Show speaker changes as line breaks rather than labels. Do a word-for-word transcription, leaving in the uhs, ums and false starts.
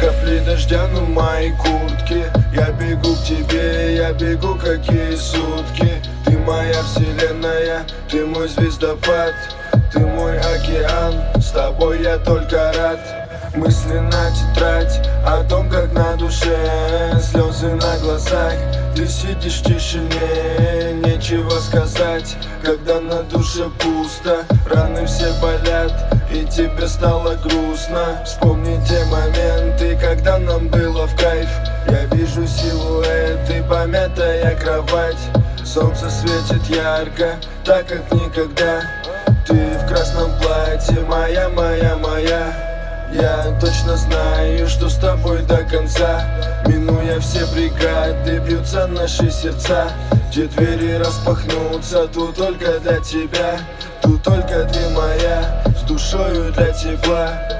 Капли дождя на моей куртке. Я бегу к тебе, я бегу какие сутки. Ты моя вселенная, ты мой звездопад, ты мой океан, с тобой я только рад. Мысли на тетрадь о том, как на душе, слезы на глазах. Ты сидишь в тишине, нечего сказать, когда на душе пусто. Раны все болят, и тебе стало грустно. Вспомни те моменты, когда нам было в кайф. Я вижу силуэты, помятая кровать. Солнце светит ярко, так как никогда. Ты в красном платье, моя, моя, моя. Я точно знаю, что с тобой до конца. Минуя все преграды, бьются наши сердца. Где двери распахнутся, тут только для тебя. Тут только ты моя, с душою для тепла.